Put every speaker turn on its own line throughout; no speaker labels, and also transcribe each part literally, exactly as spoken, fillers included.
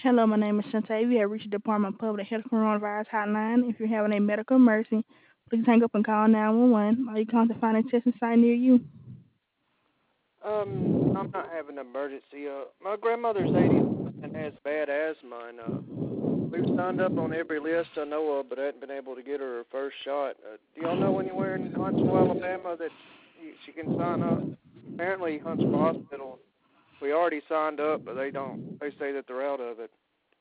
Hello, my name is Shantae. You have reached the Department of Public Health Coronavirus Hotline. If you're having a medical emergency, please hang up and call nine one one or you come to find a testing site near you.
Um, I'm not having an emergency. Uh, my grandmother's eighty and has bad asthma, and uh, we've signed up on every list I know of, but I haven't been able to get her her first shot. Uh, do y'all know anywhere in Huntsville, Alabama, that y- she can sign up? Apparently, Huntsville Hospital. We already signed up, but they don't. They say that they're out of it.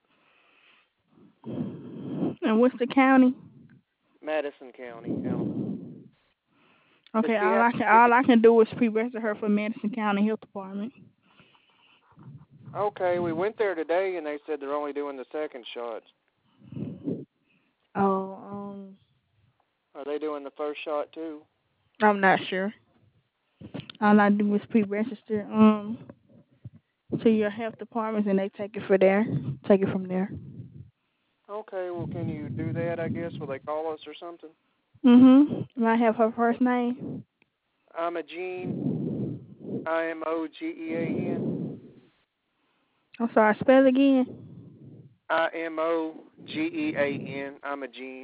And what's the county?
Madison County, Alabama. But
Okay,
she
all
has
I
to
can
get.
all I can do is pre-register her for Madison County Health Department.
Okay, we went there today, and they said they're only doing the second shots.
Oh, um,
Are they doing the first shot too?
I'm not sure. All I do is pre-register um to your health departments and they take it for there. Take it from there.
Okay, well, can you do that, I guess? Will they call us or something?
Mhm. And I have her first name.
I'm a Gene, I M O G E A N.
I'm sorry. Spell it again.
I M O G E A N. I'm a Gene.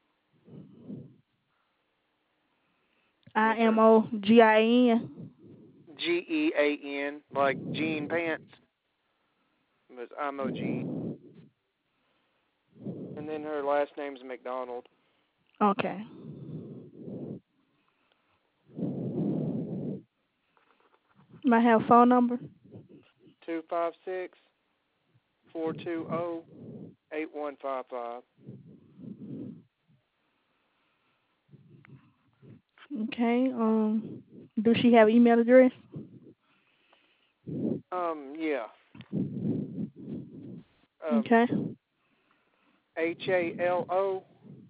And
I
it's
M
her
O G I N.
G E A N, like Jean Pants. But I'm a Gene. And then her last name's McDonald.
Okay. Might have a phone number.
Two five six four two zero eight one five five.
Okay. Um. Do she have email address?
Um, yeah. Um,
Okay.
H A L O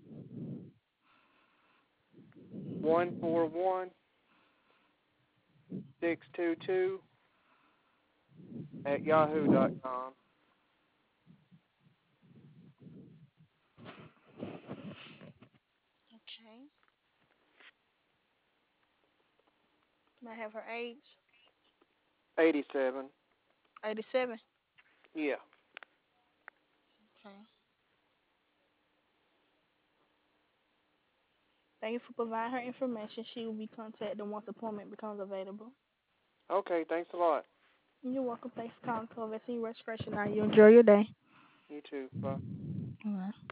one four one six two two at yahoo dot com.
Okay. Might have her age.
eighty-seven.
eighty-seven.
Yeah.
Okay. Thank you for providing her information. She will be contacted once appointment becomes available.
Okay, thanks a lot.
You're welcome. Thanks for calling Clovis Registration. Now you enjoy your day.
You too. Bye.
All right.